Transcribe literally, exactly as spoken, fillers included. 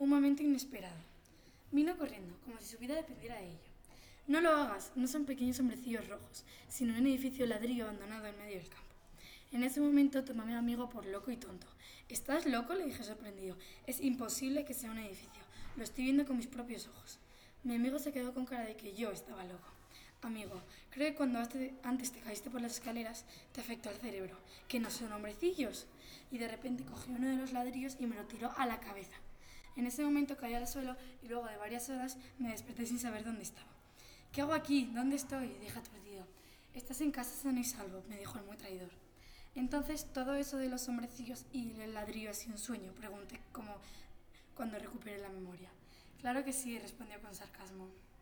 Un momento inesperado. Vino corriendo, como si su vida dependiera de ello. No lo hagas, no son pequeños hombrecillos rojos, sino un edificio de ladrillo abandonado en medio del campo. En ese momento tomé a mi amigo por loco y tonto. ¿Estás loco?, le dije sorprendido. Es imposible que sea un edificio. Lo estoy viendo con mis propios ojos. Mi amigo se quedó con cara de que yo estaba loco. Amigo, creo que cuando antes te caíste por las escaleras te afectó el cerebro, que no son hombrecillos. Y de repente cogió uno de los ladrillos y me lo tiró a la cabeza. En ese momento caí al suelo y luego de varias horas me desperté sin saber dónde estaba. ¿Qué hago aquí? ¿Dónde estoy?, dije aturdido. Estás en casa sano y salvo, me dijo el muy traidor. Entonces, ¿todo eso de los hombrecillos y el ladrillo ha sido un sueño?, pregunté como cuando recuperé la memoria. Claro que sí, respondió con sarcasmo.